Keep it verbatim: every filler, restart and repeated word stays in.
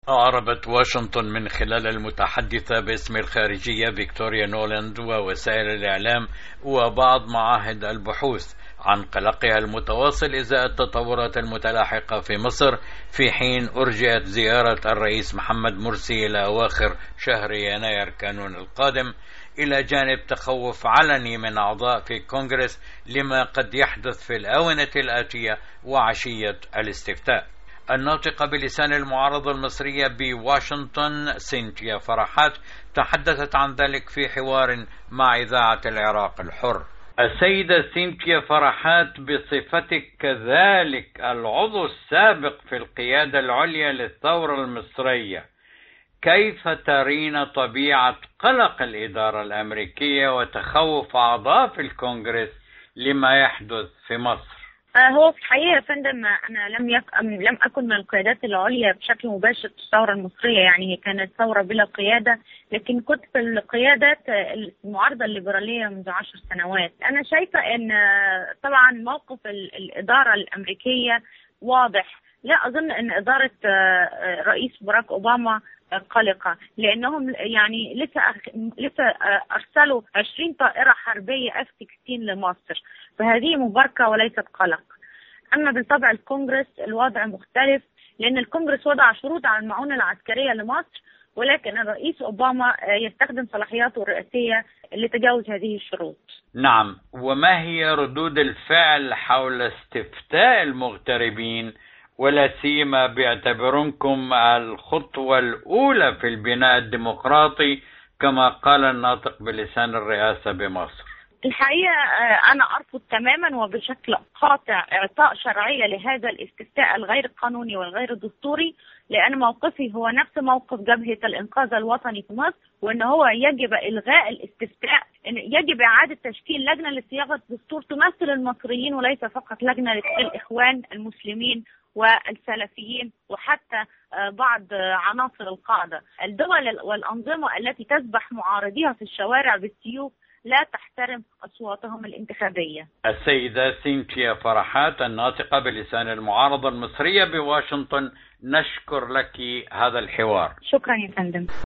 أعربت واشنطن من خلال المتحدثة باسم الخارجية فيكتوريا نولاند ووسائل الإعلام وبعض معاهد البحوث عن قلقها المتواصل إزاء التطورات المتلاحقة في مصر، في حين أرجئت زيارة الرئيس محمد مرسي إلى أواخر شهر يناير كانون القادم، إلى جانب تخوف علني من أعضاء في الكونغرس لما قد يحدث في الآونة الآتية وعشية الاستفتاء. الناطقة بلسان المعارضة المصرية بواشنطن سينتيا فرحات تحدثت عن ذلك في حوار مع إذاعة العراق الحر. السيدة سينتيا فرحات، بصفتك كذلك العضو السابق في القيادة العليا للثورة المصرية، كيف ترين طبيعة قلق الإدارة الأمريكية وتخوف أعضاء في الكونغرس لما يحدث في مصر؟ هو في الحقيقة يا فندم أنا لم يك... لم أكن من القيادات العليا بشكل مباشر في الثورة المصرية، يعني هي كانت ثورة بلا قيادة، لكن كنت في القيادات المعارضة الليبرالية منذ عشر سنوات. أنا شايفة أن طبعا موقف الإدارة الأمريكية واضح. لا أظن أن إدارة رئيس باراك أوباما قلقة، لأنهم يعني لسه لسه أرسلوا عشرين طائرة حربية إف ستاشر لمصر، فهذه مباركة وليست قلق. أما بالطبع الكونغرس الوضع مختلف، لأن الكونغرس وضع شروط على المعونة العسكرية لمصر، ولكن الرئيس أوباما يستخدم صلاحياته الرئاسية لتجاوز هذه الشروط. نعم، وما هي ردود الفعل حول استفتاء المغتربين، ولا سيما باعتباركم الخطوة الأولى في البناء الديمقراطي كما قال الناطق بلسان الرئاسة بمصر؟ الحقيقة أنا أرفض تماما وبشكل قاطع إعطاء شرعية لهذا الاستفتاء الغير قانوني والغير دستوري، لأن موقفي هو نفس موقف جبهة الإنقاذ الوطني في مصر، وأن هو يجب إلغاء الاستفتاء، إن يجب إعادة تشكيل لجنة لصياغة دستور تمثل المصريين وليس فقط لجنة للإخوان المسلمين والسلفيين وحتى بعض عناصر القاعدة. الدول والأنظمة التي تذبح معارضيها في الشوارع بالسيوف لا تحترم أصواتهم الانتخابية. السيدة سينتيا فرحات، الناطقة بلسان المعارضة المصرية بواشنطن، نشكر لك هذا الحوار. شكرا يا فندم.